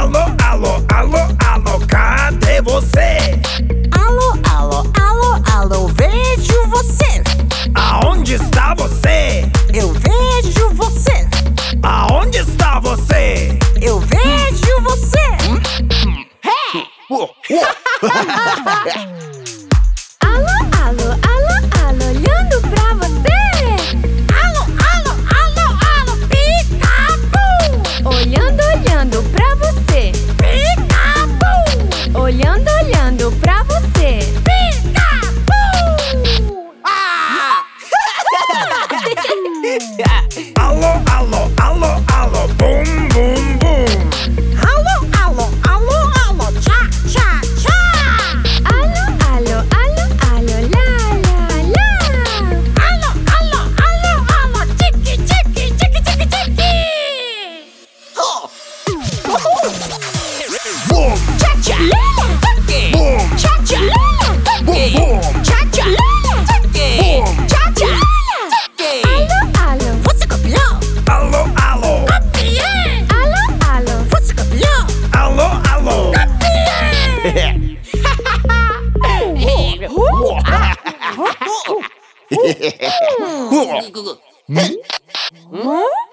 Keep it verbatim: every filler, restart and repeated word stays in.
Alô, alô, alô, alô, cadê você? Alô, alô, alô, alô, vejo você. Aonde está você? Eu vejo você. Aonde está você? Eu vejo você. Hey! Alô, alô, alô, alô, olhando pra você. Alô, alô, alô, alô, pica-bu. Olhando, olhando pra você. Pica-bu. Olhando, olhando pra você. Pica-bu. Ah! Alô, alô, alô, alô, bum, bum, bum. Alô, alô, alô, alô, tchá, tchá, tchá. Alô, alô, alô, alô, lá, lá, lá. Alô, alô, alô, alô, tique, tique, tique, tique, tique. Bum, Tchá, tchá, lula. bum, Tchá, tchá, lula. bum, bum. Tchá, tchá, lula. Bum. Tchá, tchá, lula. Alô, alô, você copiou? Alô, alô, Copiei. Alô, alô, você copiou? alô, alô. Copiei.